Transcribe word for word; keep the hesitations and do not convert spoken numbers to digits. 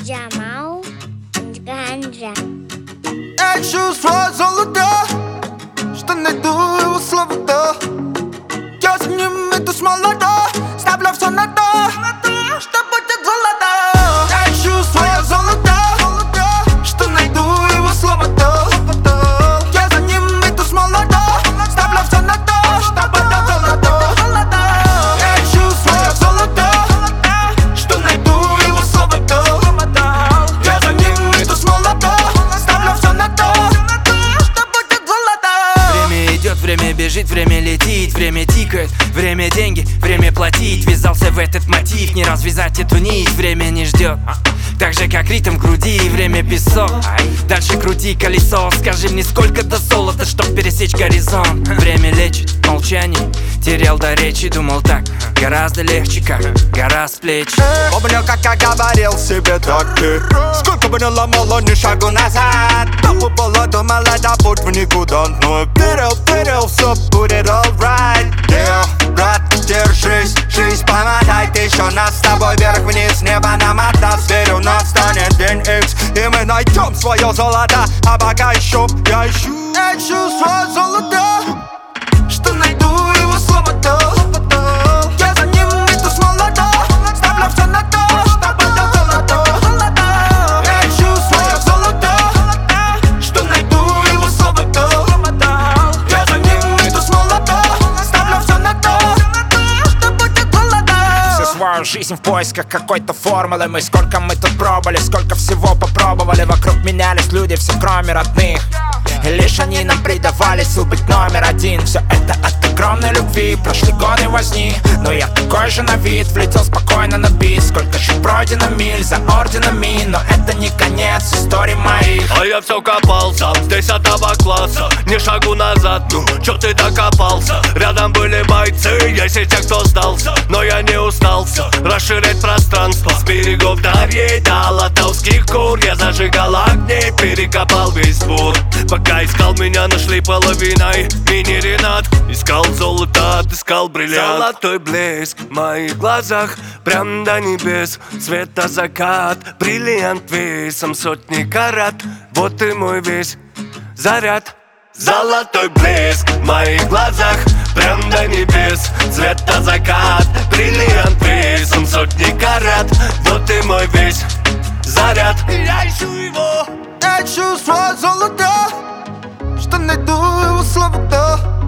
Джамал Ганджа. Я чувствую золото, что найду его слово-то. Я за ним иду с молода, ставлю все на то, что будет золото. Я чувствую золото, что найду его слово-то. Я за ним иду с молода, ставлю все на то, что будет золото. Я чувствую золото, что найду его слово-то. Я за ним иду с молода, ставлю все на то, что будет золото. Время идет, время бежит, время летит, время тикает, время деньги, время платить. Ввязался в этот мотив, не развязать эту нить, время не ждет. Так же как ритм в груди, время песок. Дальше крути колесо, скажи мне сколько до золота, чтоб пересечь горизонт. Время лечит, молчание, терял до речи. Думал так, гораздо легче, как гора с плеч. Помню, как я говорил себе так ты. Сколько бы ни ломало, ни шагу назад. Толпу было, думал, это путь в никуда. Но я верил, верил, все будет alright. Yeah, брат, держись, жизнь помогает еще нас с тобой вверх-вниз, небо нам отдаст. Верю, настанет день X, и мы найдем свое золото. А пока еще я ищу, я чувствую золото, что найду его слово-то. Я за ним иду с молода, ставлю все на то, что будет золото. Я чувствую золото, что найду его слово-то. Я за ним иду с молода, ставлю все на то, что будет золото. Всю свою жизнь в поисках какой-то формулы. Мы сколько мы тут пробовали, сколько всего попробовали. Вокруг менялись люди, все кроме родных. И лишь они нам придавали сил быть номер один. Все это от огромной любви, прошли годы возни. Но я такой же на вид, влетел спокойно на бит. Сколько же пройдено миль за орденами, но это не конец истории моих. А я все копался, здесь от того класса, ни шагу назад, ну, чё ты докопался? Рядом были бойцы, есть и те, кто сдался. Но я не устался расширять пространство. С берегов Дарьи до Латовских гор я зажигал огни, перекопал весь двор. Пока искал, меня нашли половиной. Мини-Ренат искал золото, отыскал бриллиант. Золотой блеск в моих глазах, прям до небес. Цвета закат, бриллиант весом сотни карат. Вот и мой весь заряд. Золотой блеск в моих глазах, прям до небес. Цвета закат, бриллиант весом сотни карат. Вот и мой весь заряд. Я ищу его. Я чувствую золото, что найду его слово-то.